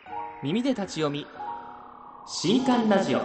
耳で立ち読み新刊ラジオ。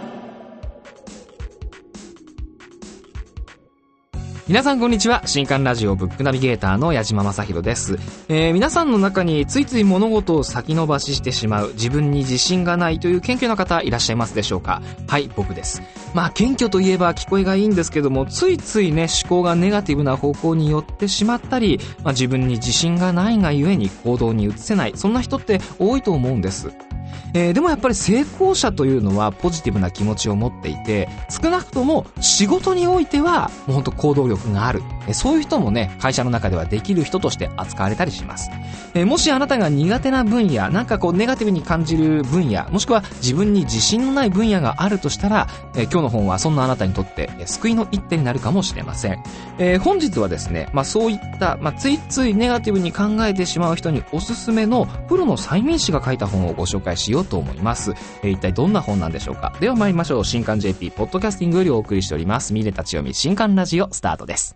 皆さんこんにちは。新刊ラジオブックナビゲーターの矢島正宏です。皆さんの中についつい物事を先延ばししてしまう、自分に自信がないという謙虚な方いらっしゃいますでしょうか？はい、僕です。謙虚といえば聞こえがいいんですけども、ついついね、思考がネガティブな方向に寄ってしまったり、自分に自信がないがゆえに行動に移せない、そんな人って多いと思うんです。でもやっぱり成功者というのはポジティブな気持ちを持っていて、少なくとも仕事においてはもう本当行動力がある、そういう人もね、会社の中ではできる人として扱われたりします。もしあなたが苦手な分野、ネガティブに感じる分野、もしくは自分に自信のない分野があるとしたら、今日の本はそんなあなたにとって救いの一手になるかもしれません。本日はですね、そういった、ついついネガティブに考えてしまう人におすすめのプロの催眠師が書いた本をご紹介しようと思います。一体どんな本なんでしょうか？では参りましょう。新刊 JP ポッドキャスティングよりお送りしております見れ立ち読み新刊ラジオスタートです。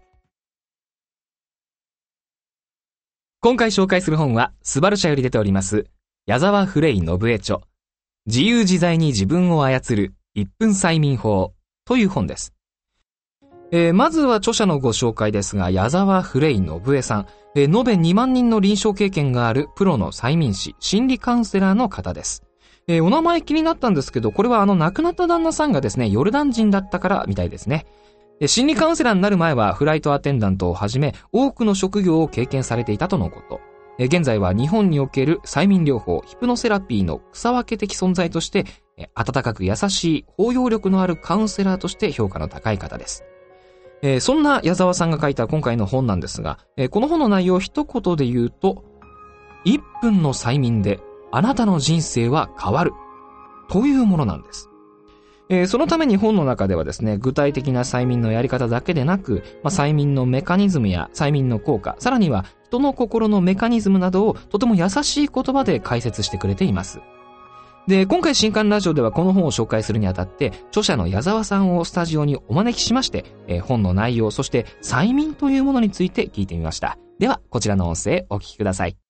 今回紹介する本はスバル社より出ております矢沢フレイ信江著、自由自在に自分を操る1分催眠法という本です。まずは著者のご紹介ですが、矢沢フレイ信江さん、延べ2万人の臨床経験があるプロの催眠師、心理カウンセラーの方です。お名前気になったんですけど、これは亡くなった旦那さんがですね、ヨルダン人だったからみたいですね。心理カウンセラーになる前はフライトアテンダントをはじめ多くの職業を経験されていたとのこと。現在は日本における催眠療法、ヒプノセラピーの草分け的存在として、温かく優しい包容力のあるカウンセラーとして評価の高い方です。そんな矢沢さんが書いた今回の本なんですが、この本の内容を一言で言うと、1分の催眠であなたの人生は変わるというものなんです。そのために本の中ではですね、具体的な催眠のやり方だけでなく、催眠のメカニズムや催眠の効果、さらには人の心のメカニズムなどをとても優しい言葉で解説してくれています。で、今回新刊ラジオではこの本を紹介するにあたって、著者の矢沢さんをスタジオにお招きしまして、本の内容、そして催眠というものについて聞いてみました。では、こちらの音声お聞きください。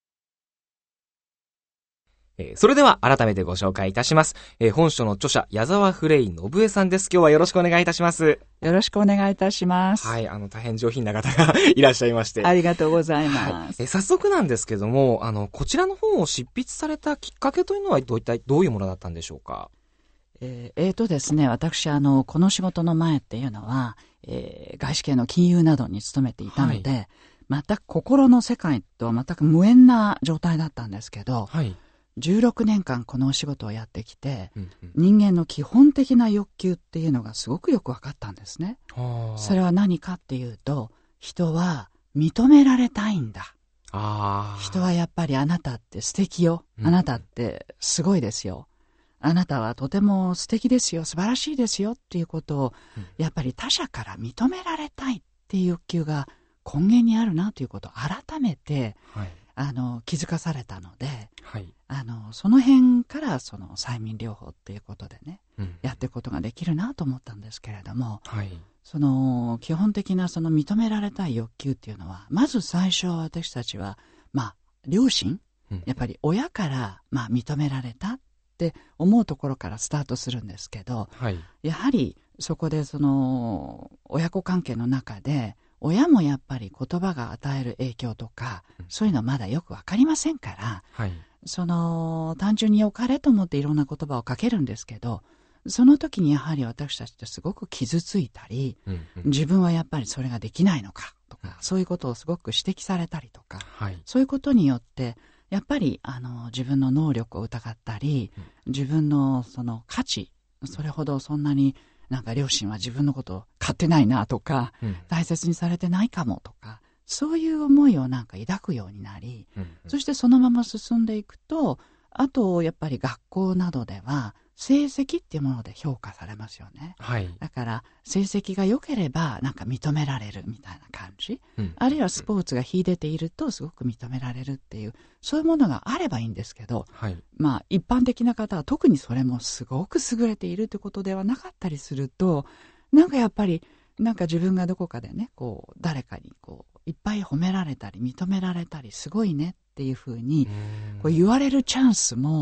それでは改めてご紹介いたします。本書の著者、矢沢フレイ信江さんです。今日はよろしくお願いいたします。 よろしくお願いいたします。 はい、大変上品な方がいらっしゃいまして。 ありがとうございます。 早速なんですけども、こちらの本を執筆されたきっかけというのはどういうものだったんでしょうか？ ですね、私、この仕事の前っていうのは、外資系の金融などに勤めていたので、全く心の世界とは全く無縁な状態だったんですけど、16年間このお仕事をやってきて、人間の基本的な欲求っていうのがすごくよく分かったんですね。それは何かっていうと、人は認められたいんだ。人はやっぱりあなたって素敵よ。あなたってすごいですよ。あなたはとても素敵ですよ。素晴らしいですよっていうことを、やっぱり他者から認められたいっていう欲求が根源にあるなということを改めて、気づかされたので、その辺からその催眠療法っていうことでね、やっていくことができるなと思ったんですけれども、その基本的なその認められたい欲求っていうのは、まず最初私たちは両親、やっぱり親から認められたって思うところからスタートするんですけど、やはりそこでその親子関係の中で親もやっぱり言葉が与える影響とか、そういうのはまだよくわかりませんから、その単純に良かれと思っていろんな言葉をかけるんですけど、その時にやはり私たちってすごく傷ついたり、自分はやっぱりそれができないのかとか、そういうことをすごく指摘されたりとか、そういうことによってやっぱり自分の能力を疑ったり、自分のその価値、それほどそんなに両親は自分のことを買ってないなとか、大切にされてないかもとか、そういう思いを抱くようになり、そしてそのまま進んでいくと、あとやっぱり学校などでは成績っていうもので評価されますよね。だから成績が良ければ認められるみたいな感じ、あるいはスポーツが秀でているとすごく認められるっていう、そういうものがあればいいんですけど、一般的な方は特にそれもすごく優れているということではなかったりすると、やっぱり自分がどこかでね、誰かにいっぱい褒められたり認められたりすごいねっていうふうに言われるチャンスも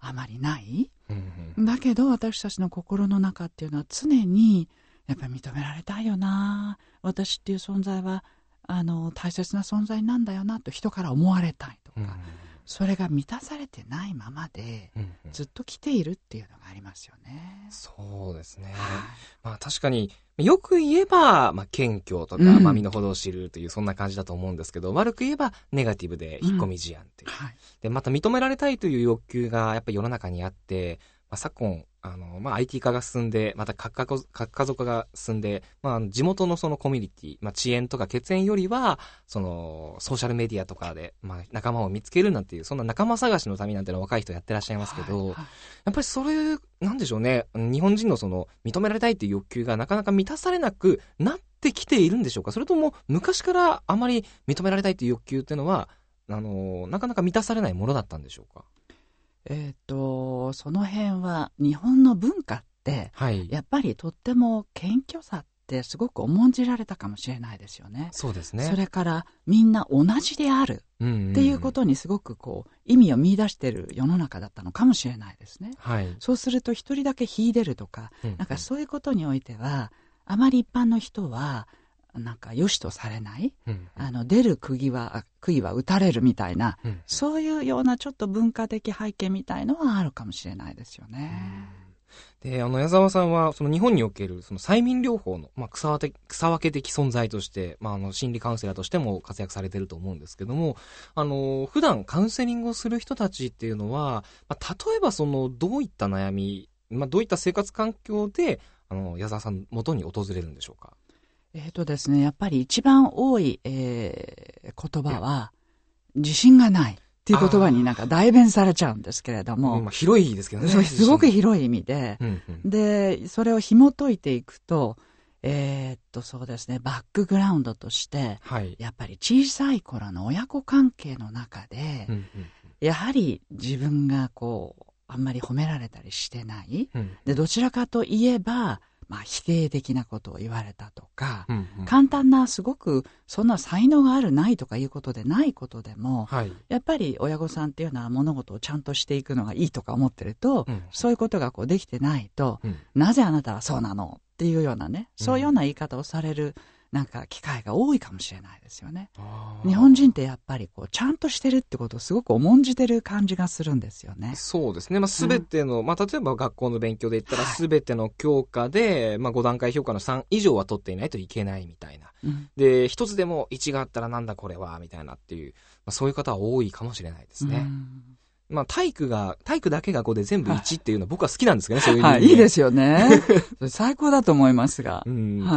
あまりない。 うんうん、 だけど私たちの心の中っていうのは常にやっぱり認められたいよな、私っていう存在は大切な存在なんだよなと人から思われたいとか、 うんうん、 それが満たされてないままで、 うんうん、 ずっと来ているっていうのがありますよね。 そうですね、 はい、 まあ確かによく言えば、まあ、謙虚とか、 うん、 まあ、身の程を知るというそんな感じだと思うんですけど、悪く言えばネガティブで引っ込み思案っていう、 はい、 でまた認められたいという欲求がやっぱり世の中にあって、まあ、昨今まあ、IT 化が進んで、また核家族化が進んで、まあ、地元のそのコミュニティ、まあ、遅延とか血縁よりはそのソーシャルメディアとかで、まあ、仲間を見つけるなんていう、そんな仲間探しのためなんていうのは若い人やってらっしゃいますけど、 はいはい、 やっぱりそれなんでしょうね、日本人のその認められたいという欲求がなかなか満たされなくなってきているんでしょうか。それとも昔からあまり認められたいという欲求っていうのはなかなか満たされないものだったんでしょうか。 その辺は日本の文化って、 はい、 やっぱりとっても謙虚さってすごく重んじられたかもしれないですよね。 そうですね。 それからみんな同じであるっていうことにすごくこう意味を見出している世の中だったのかもしれないですね。 はい、 そうすると一人だけ秀でるとか、なんかそういうことにおいてはあまり一般の人はなんか良しとされない、出る釘は打たれるみたいな、そういうようなちょっと文化的背景みたいのはあるかもしれないですよね。 で矢沢さんはその日本におけるその催眠療法の、まあ、草分け的存在として、まあ、心理カウンセラーとしても活躍されていると思うんですけども、普段カウンセリングをする人たちっていうのは、まあ、例えばそのどういった悩み、まあ、どういった生活環境で矢沢さん元に訪れるんでしょうか。 ですね、やっぱり一番多い、言葉は自信がないっていう言葉になんか代弁されちゃうんですけれども、 まあ、広いですけどね。 すごく広い意味で、でそれを紐解いていくと、そうですね、バックグラウンドとして、はい、やっぱり小さい頃の親子関係の中で、やはり自分がこうあんまり褒められたりしてない、でどちらかといえばまあ、否定的なことを言われたとか、簡単なすごくそんな才能があるないとかいうことでないことでも、はい、やっぱり親御さんっていうのは物事をちゃんとしていくのがいいとか思ってると、そういうことがこうできてないと、なぜあなたはそうなのっていうようなね、そういうような言い方をされるなんか機会が多いかもしれないですよね。日本人ってやっぱりこうちゃんとしてるってことをすごく重んじてる感じがするんですよね。 そうですね。まあ、全ての、まあ、例えば学校の勉強で言ったら全ての教科で、まあ、5段階評価の3以上は取っていないといけないみたいな。で、一つでも1があったらなんだこれはみたいなっていう、まあ、そういう方は多いかもしれないですね。まあ、体育だけが5で全部1っていうのは僕は好きなんですけどね、そういうはい、いいですよね。最高だと思いますが。 はい、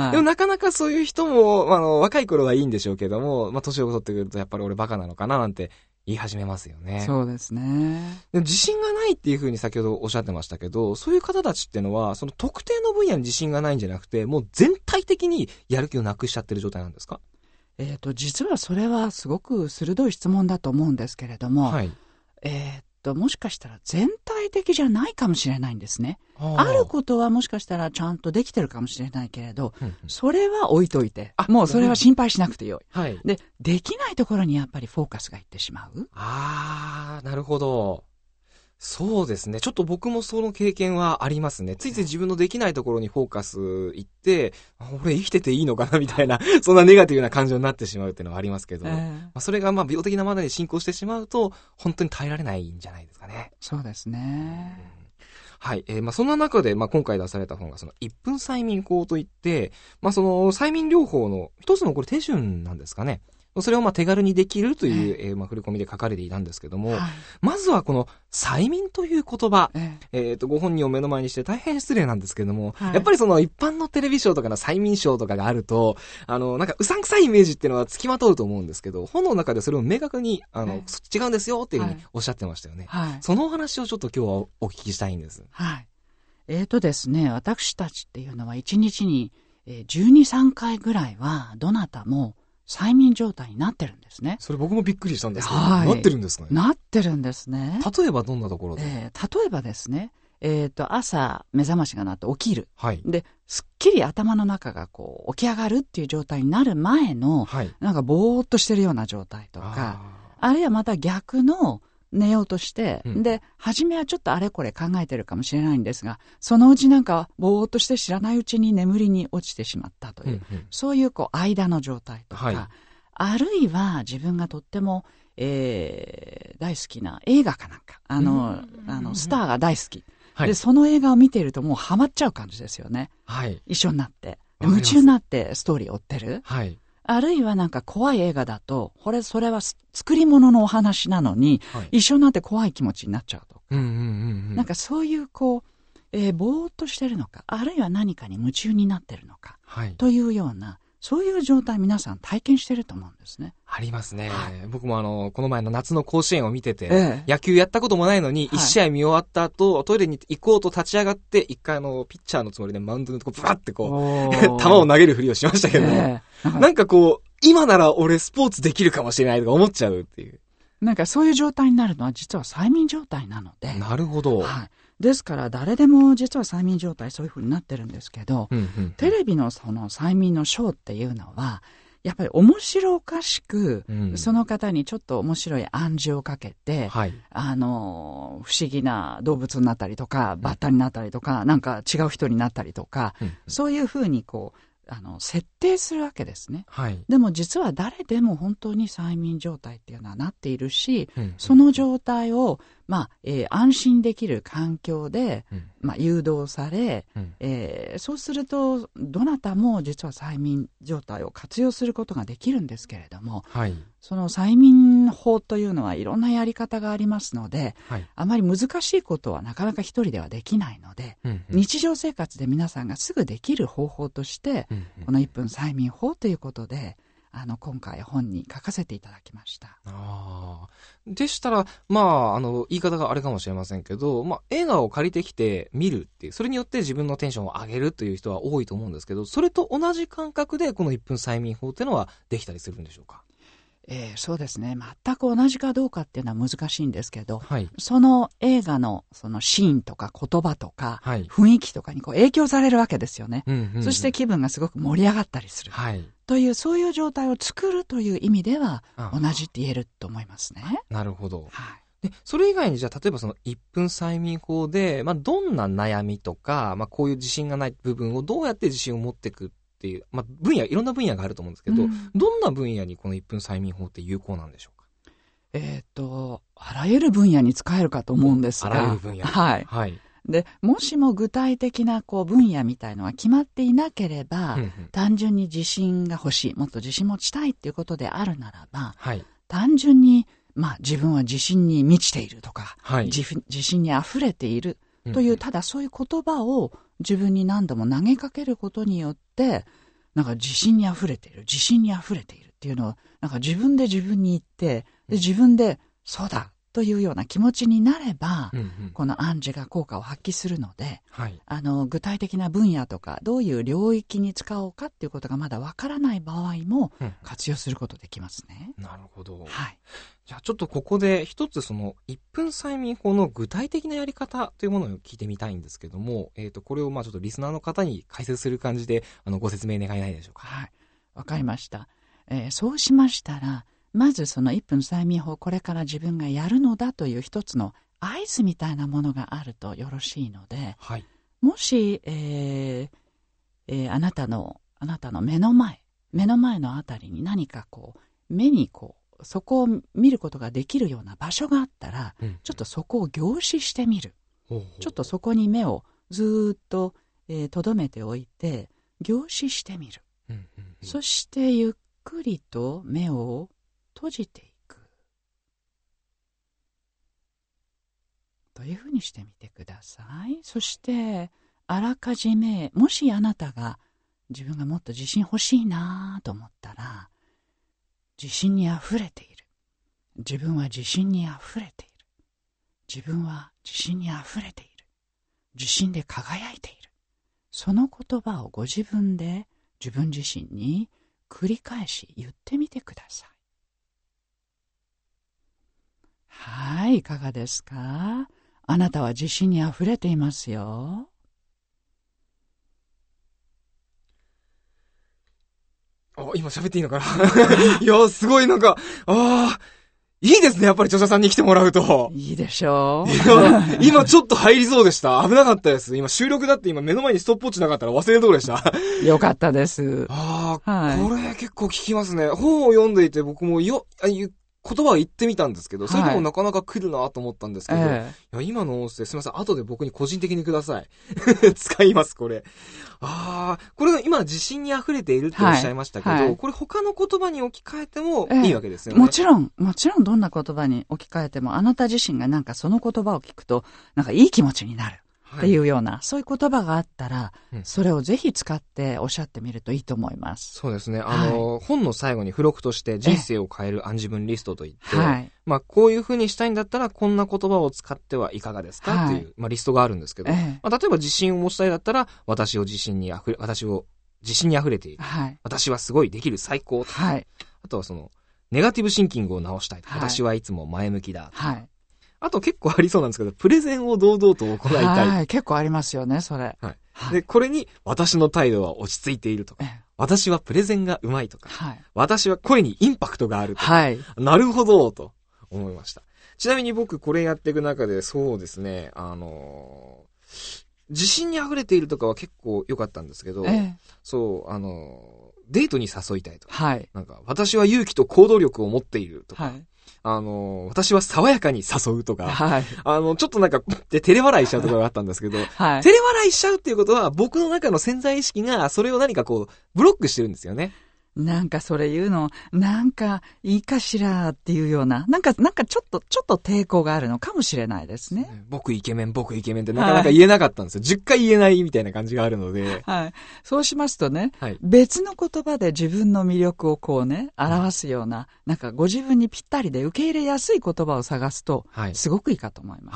でもなかなかそういう人も、若い頃はいいんでしょうけども、まあ、年を取ってくるとやっぱり俺バカなのかななんて言い始めますよね。 そうですね。 でも自信がないっていうふうに先ほどおっしゃってましたけど、そういう方たちっていうのは、その特定の分野に自信がないんじゃなくて、もう全体的にやる気をなくしちゃってる状態なんですか？ 実はそれはすごく鋭い質問だと思うんですけれども、はい、もしかしたら全体的じゃないかもしれないんですね。あることはもしかしたらちゃんとできてるかもしれないけれど、それは置いといて、もうそれは心配しなくてよい。はい、できないところにやっぱりフォーカスがいってしまう。 なるほど。そうですね。ちょっと僕もその経験はありますね。ついつい自分のできないところにフォーカスいって、俺生きてていいのかなみたいな、そんなネガティブな感情になってしまうっていうのはありますけど、それがまあ病的なまでに進行してしまうと、本当に耐えられないんじゃないですかね。 そうですね。 はい。まあ、そんな中で、まあ、今回出された本が、その1分催眠法といって、まあ、その催眠療法の一つのこれ手順なんですかね。それをまあ手軽にできるという、まあ振り込みで書かれていたんですけども、まずはこの催眠という言葉、ご本人を目の前にして大変失礼なんですけども、やっぱりその一般のテレビショーとかの催眠ショーとかがあると、なんかうさんくさいイメージっていうのはつきまとうと思うんですけど、本の中でそれを明確に、違うんですよっていうふうにおっしゃってましたよね。そのお話をちょっと今日はお聞きしたいんです。 はい。ですね、私たちっていうのは1日に12、3回ぐらいはどなたも催眠状態になってるんですね。 それ僕もびっくりしたんですけど、なってるんですかね。 なってるんですね。 例えばどんなところで？ 例えばですね、朝目覚ましが鳴って起きる。 はい。 で、すっきり頭の中がこう起き上がるっていう状態になる前の、なんかぼーっとしてるような状態とか、あるいはまた逆の、 寝ようとして、 うんで、初めはちょっとあれこれ考えてるかもしれないんですが、そのうちなんかぼーっとして知らないうちに眠りに落ちてしまったという、 うんうん、 そういう間の状態とか、 はい、 あるいは自分がとっても、大好きな映画かなんか、スターが大好き。 はい、 で、その映画を見ているともうハマっちゃう感じですよね。 はい、 一緒になって。 わかります夢中になってストーリーを追ってる。 はい、 あるいはなんか怖い映画だと、それは作り物のお話なのに、 はい、 一緒になって怖い気持ちになっちゃうとか。 うんうんうんうん、 なんかそういうぼーっとしてるのか、あるいは何かに夢中になってるのか、 はい、 というような、そういう状態皆さん体験してると思うんですね。 ありますね。 はい、 僕もこの前の夏の甲子園を見てて、 ええ、 野球やったこともないのに、 はい一試合見終わった後、トイレに行こうと立ち上がって、一回ピッチャーのつもりでマウンドにブワって球を投げるふりをしましたけど、なんか今なら俺スポーツできるかもしれないとか思っちゃうっていう。 なんかそういう状態になるのは実は催眠状態なので。 なるほど。 はい。ですから誰でも実は催眠状態そういう風になってるんですけど、 うんうん、 テレビのその催眠のショーっていうのは、やっぱり面白おかしく、その方にちょっと面白い暗示をかけて、 はい、 不思議な動物になったりとか、バッタになったりとか、なんか違う人になったりとか、そういう風に設定するわけですね。 はい。 でも実は誰でも本当に催眠状態っていうのはなっているし、 うんその状態を、安心できる環境で、誘導され、そうすると、どなたも実は催眠状態を活用することができるんですけれども、 はい、 その催眠法というのはいろんなやり方がありますので、 はい、 あまり難しいことはなかなか一人ではできないので、日常生活で皆さんがすぐできる方法として、この1分催眠法ということで、今回本に書かせていただきました。 でしたら、言い方があれかもしれませんけど、映画を借りてきて見るっていう、それによって自分のテンションを上げるという人は多いと思うんですけど、それと同じ感覚でこの1分催眠法っていうのはできたりするんでしょうか？ そうですね。全く同じかどうかっていうのは難しいんですけど、 はい、 その映画のそのシーンとか言葉とか、 はい、 雰囲気とかに影響されるわけですよね。 うんうんうん、 そして気分がすごく盛り上がったりする。 はい、 という、そういう状態を作るという意味では、同じって言えると思いますね。 なるほど。 はい。 で、それ以外にじゃあ、例えばその1分催眠法で、どんな悩みとか、こういう自信がない部分をどうやって自信を持っていくっていう、いろんな分野があると思うんですけど、どんな分野にこの1分催眠法って有効なんでしょうか？ あらゆる分野に使えるかと思うんですが。 あらゆる分野。 はい。 はい。 で、もしも具体的な分野みたいのが決まっていなければ、単純に自信が欲しい、もっと自信持ちたいっていうことであるならば、 はい、 単純に、自分は自信に満ちているとか、 はい、 自信に溢れているという、ただそういう言葉を自分に何度も投げかけることによって、なんか自信に溢れている、自信に溢れているっていうのを、なんか自分で自分に言って、で自分で、そうだというような気持ちになれば、この暗示が効果を発揮するので、 はい、 具体的な分野とか、どういう領域に使おうかっていうことがまだわからない場合も、活用することできますね。 なるほど。 はい。 じゃあちょっとここで一つその1分催眠法の具体的なやり方というものを聞いてみたいんですけども、これをちょっとリスナーの方に解説する感じでご説明願えないでしょうか？ はい。わかりました。そうしましたら、まずその1分催眠法、これから自分がやるのだという一つの合図みたいなものがあるとよろしいので、 はい、 もし、あなたの目の前のあたりに何か目にそこを見ることができるような場所があったら、ちょっとそこを凝視してみる。ちょっとそこに目をずーっと留めておいて、凝視してみる。そしてゆっくりと目を閉じていく。というふうにしてみてください。そして、あらかじめ、もしあなたが自分がもっと自信欲しいなと思ったら、自信にあふれている。自分は自信にあふれている。自分は自信にあふれている。自信で輝いている。その言葉をご自分で自分自身に繰り返し言ってみてください。はい、いかがですか？あなたは自信にあふれていますよ。 今喋っていいのかないや、すごいなんか、 いいですね、やっぱり著者さんに来てもらうと。 いいでしょう今ちょっと入りそうでした。危なかったです。今収録だって今目の前にストップウォッチなかったら忘れるところでした。 よかったです。 ああ、 はい、 これ結構聞きますね。本を読んでいて僕も言葉を言ってみたんですけど、それでもなかなか来るなと思ったんですけど、いや今の音声すみません、後で僕に個人的にください。使います、これ。これが今自信に溢れているっておっしゃいましたけど、これ他の言葉に置き換えてもいいわけですよね。 もちろんどんな言葉に置き換えても、あなた自身がなんかその言葉を聞くと、なんかいい気持ちになる。っていうような、そういう言葉があったら、それをぜひ使っておっしゃってみるといいと思います。 そうですね。本の最後に付録として人生を変える暗示文リストといって、まあこういう風にしたいんだったらこんな言葉を使ってはいかがですかっていう、まあリストがあるんですけど、まあ例えば自信を持ちたいだったら、私を自信に溢れている。私はすごいできる最高。あとはネガティブシンキングを直したい。私はいつも前向きだ。あと結構ありそうなんですけど、プレゼンを堂々と行いたい。 結構ありますよね、それ。 で、これに、私の態度は落ち着いているとか、私はプレゼンがうまいとか、私は声にインパクトがあるとか、なるほど、と思いました。ちなみに僕これやっていく中で、そうですね、自信に溢れているとかは結構良かったんですけど、デートに誘いたいとか、なんか、私は勇気と行動力を持っているとか、私は爽やかに誘うとか、ちょっとなんか、照れ笑いしちゃうところがあったんですけど、照れ笑いしちゃうっていうことは、僕の中の潜在意識が、それを何かブロックしてるんですよね。 なんかそれ言うの、なんかいいかしらっていうような、なんかちょっと抵抗があるのかもしれないですね。 僕イケメンってなかなか言えなかったんですよ。10回言えないみたいな感じがあるので。 そうしますとね、別の言葉で自分の魅力を表すような、なんかご自分にぴったりで受け入れやすい言葉を探すと、すごくいいかと思います。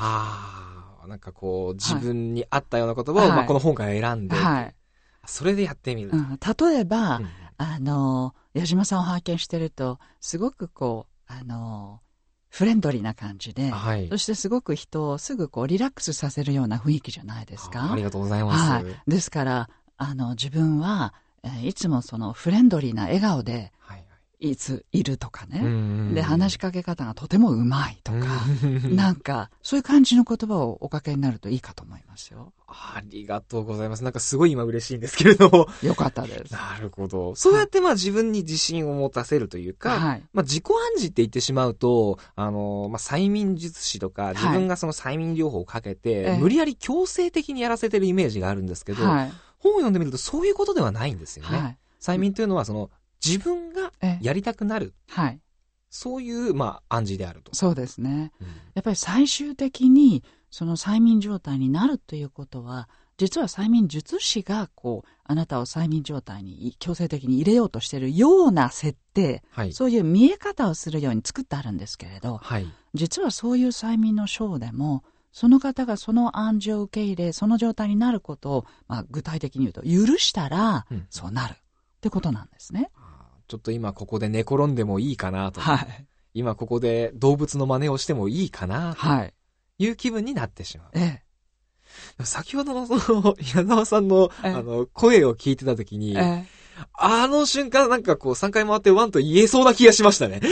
なんか自分に合ったような言葉を、この本から選んで、それでやってみる。 例えば、矢島さんを拝見してると、すごくフレンドリーな感じで、そしてすごく人をすぐリラックスさせるような雰囲気じゃないですか。 ありがとうございます。 ですから、自分はいつもフレンドリーな笑顔で、いついるとかね。で、話しかけ方がとてもうまいとか、なんか、そういう感じの言葉をおかけになるといいかと思いますよ。 ありがとうございます。なんかすごい今嬉しいんですけれども。 よかったです。 なるほど。そうやって自分に自信を持たせるというか、自己暗示って言ってしまうと、催眠術師とか、自分がその催眠療法をかけて、無理やり強制的にやらせてるイメージがあるんですけど、本を読んでみるとそういうことではないんですよね。催眠というのは自分がやりたくなる。そういう、暗示であると。 そうですね。やっぱり最終的に、その催眠状態になるということは、実は催眠術師が、あなたを催眠状態に強制的に入れようとしているような設定、そういう見え方をするように作ってあるんですけれど、実はそういう催眠のショーでも、その方がその暗示を受け入れ、その状態になることを、具体的に言うと、許したら、そうなるってことなんですね。 ちょっと今ここで寝転んでもいいかなとか、今ここで動物の真似をしてもいいかなという気分になってしまう。先ほどの矢沢さんの、声を聞いてたときに、あの瞬間なんか3回回ってワンと言えそうな気がしましたね。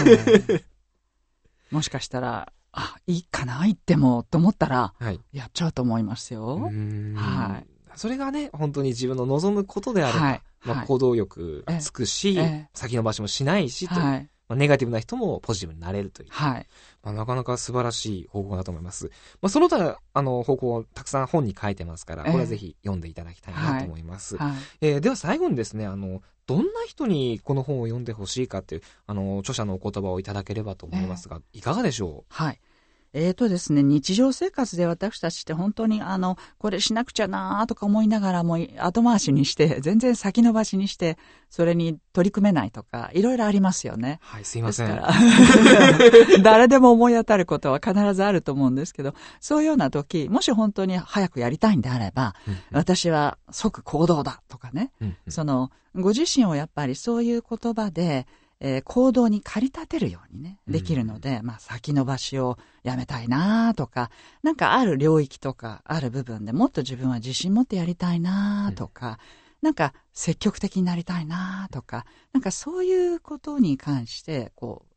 もしかしたら、いいかな言ってもと思ったら、やっちゃうと思いますよ。 それがね、本当に自分の望むことであれば、行動力がつくし、先延ばしもしないし、ネガティブな人もポジティブになれるという。なかなか素晴らしい方法だと思います。その他、方法をたくさん本に書いてますから、これはぜひ読んでいただきたいなと思います。では最後にですね、どんな人にこの本を読んでほしいかっていう、著者のお言葉をいただければと思いますが、いかがでしょう？ ですね、日常生活で私たちって本当にこれしなくちゃなーとか思いながらも後回しにして、全然先延ばしにして、それに取り組めないとか、いろいろありますよね。 すいません。 誰でも思い当たることは必ずあると思うんですけど、そういうような時、もし本当に早くやりたいんであれば、私は即行動だとかね、ご自身をやっぱりそういう言葉で、行動に駆り立てるようにね、できるので、先延ばしをやめたいなとか、なんかある領域とかある部分でもっと自分は自信持ってやりたいなとか、なんか積極的になりたいなとか、なんかそういうことに関して、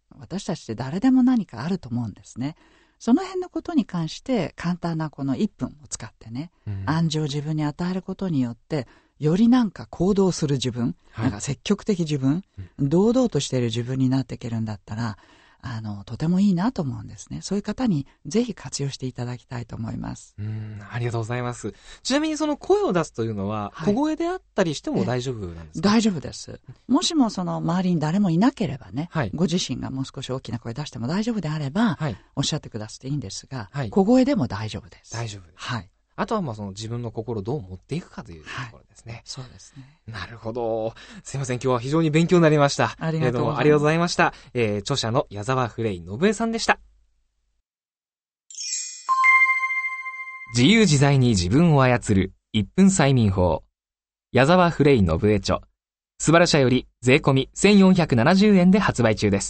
私たちって誰でも何かあると思うんですね。その辺のことに関して簡単なこの1分を使ってね、暗示を自分に与えることによって、よりなんか行動する自分、なんか積極的自分、堂々としている自分になっていけるんだったら、とてもいいなと思うんですね。そういう方にぜひ活用していただきたいと思います。 ありがとうございます。ちなみにその声を出すというのは、小声であったりしても大丈夫なんですか？ 大丈夫です。もしもその周りに誰もいなければね、 はい、 ご自身がもう少し大きな声出しても大丈夫であれば、 はい、 おっしゃってくださっていいんですが、 はい、 小声でも大丈夫です。 大丈夫です。 はい。 あとはまあその自分の心をどう持っていくかというところですね。 そうですね。 なるほど。すいません、今日は非常に勉強になりました。 ありがとうございました。著者の矢沢フレイ信江さんでした。自由自在に自分を操る1分催眠法。矢沢フレイ信江著。スバル社より税込み1470円で発売中です。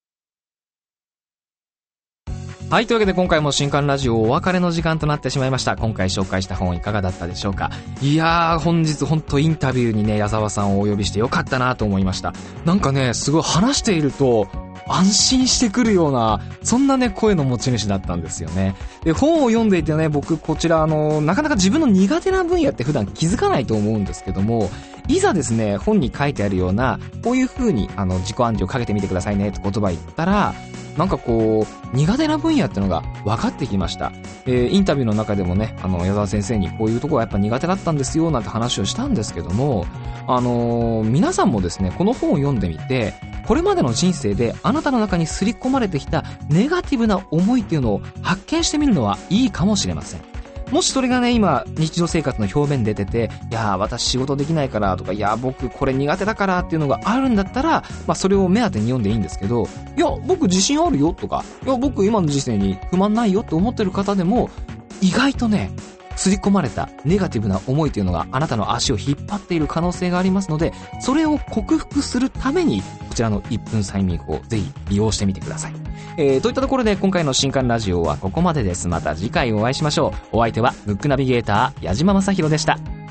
はい、というわけで今回も新刊ラジオお別れの時間となってしまいました。今回紹介した本いかがだったでしょうか。いやー、本日本当インタビューにね、矢沢さんをお呼びしてよかったなと思いました。なんかね、すごい話していると安心してくるような、そんなね、声の持ち主だったんですよね。で、本を読んでいてね、僕こちらなかなか自分の苦手な分野って普段気づかないと思うんですけども、いざですね、本に書いてあるような、こういう風に自己暗示をかけてみてくださいねって言葉言ったら、なんかこう、苦手な分野ってのが分かってきました。インタビューの中でもね、矢沢先生にこういうところはやっぱ苦手だったんですよ、なんて話をしたんですけども、皆さんもですね、この本を読んでみて、これまでの人生であなたの中に刷り込まれてきたネガティブな思いっていうのを発見してみるのはいいかもしれません。もしそれがね、今、日常生活の表面に出てて、いやー、私仕事できないからとか、いやー、僕これ苦手だからっていうのがあるんだったら、まあそれを目当てに読んでいいんですけど、いや、僕自信あるよとか、いや、僕今の人生に不満ないよって思ってる方でも、意外とね、刷り込まれたネガティブな思いというのがあなたの足を引っ張っている可能性がありますので、それを克服するためにこちらの1分催眠法をぜひ利用してみてください。といったところで今回の新刊ラジオはここまでです。また次回お会いしましょう。お相手はムックナビゲーター矢島正宏でした。